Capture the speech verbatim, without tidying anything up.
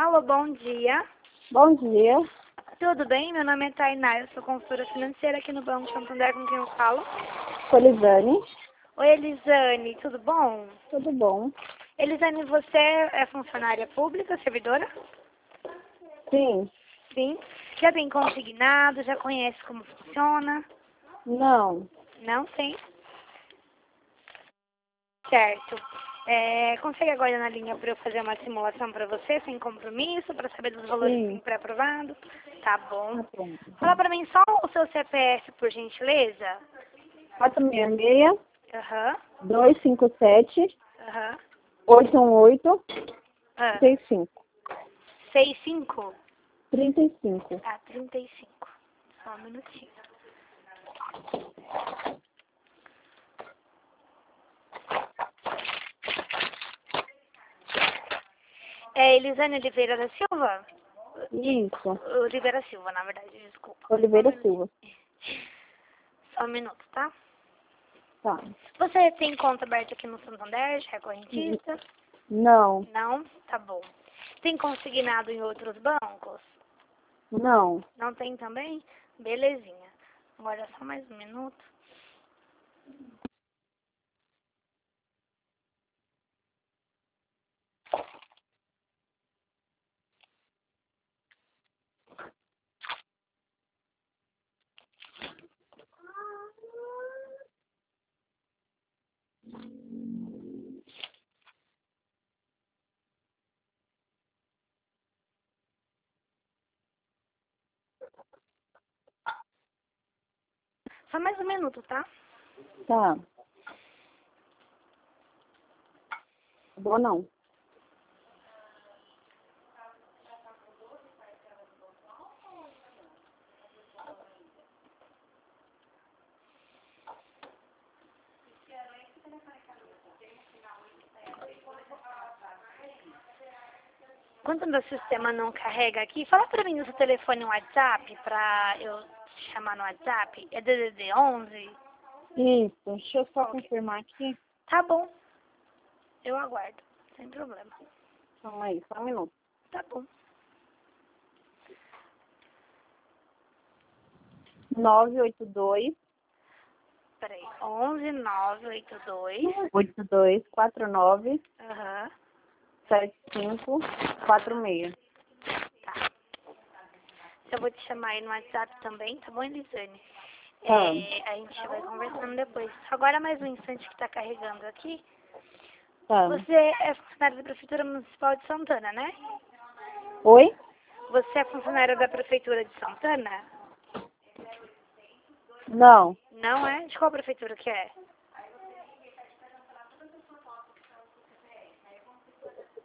Alô, bom dia. Bom dia. Tudo bem? Meu nome é Tainá, eu sou consultora financeira aqui no Banco Santander, com quem eu falo. Elisane. Oi, Elisane, tudo bom? Tudo bom? Elisane, você é funcionária pública, servidora? Sim. Sim. Já tem consignado, já conhece como funciona? Não. Não tem? Certo. É, consegue aguardar na linha para eu fazer uma simulação para você, sem compromisso, para saber dos valores Sim. pré-aprovados? Tá bom. Tá pronto. Fala para mim só o seu C P F, por gentileza. quatro seis seis, Aham, dois cinco sete, aham. oito um oito, Ah, seis cinco. seis cinco? trinta e cinco. Ah, trinta e cinco. Só um minutinho. É Elisane Oliveira da Silva? Isso. Oliveira Silva, na verdade, desculpa. Oliveira Silva. Só um minuto, tá? Tá. Você tem conta aberta aqui no Santander, já é correntista? Não. Não? Tá bom. Tem consignado em outros bancos? Não. Não tem também? Belezinha. Agora só mais um minuto. Só mais um minuto, tá? Tá. Boa não. Enquanto o meu sistema não carrega aqui, fala pra mim o seu telefone WhatsApp pra eu te chamar no WhatsApp. É D D D onze? Isso. Deixa eu só Ok. confirmar aqui. Tá bom. Eu aguardo. Sem problema. Calma aí, só um minuto. Tá bom. nove oito dois, Peraí. onze nove oito dois. oito dois quatro nove, Aham. sete cinco quatro seis. Tá. Eu vou te chamar aí no WhatsApp também, tá bom, Elisane? Tá. É, a gente vai conversando depois. Agora mais um instante que tá carregando aqui. Tá. Você é funcionário da Prefeitura Municipal de Santana, né? Oi? Você é funcionário da Prefeitura de Santana? Não. Não é? De qual prefeitura que é?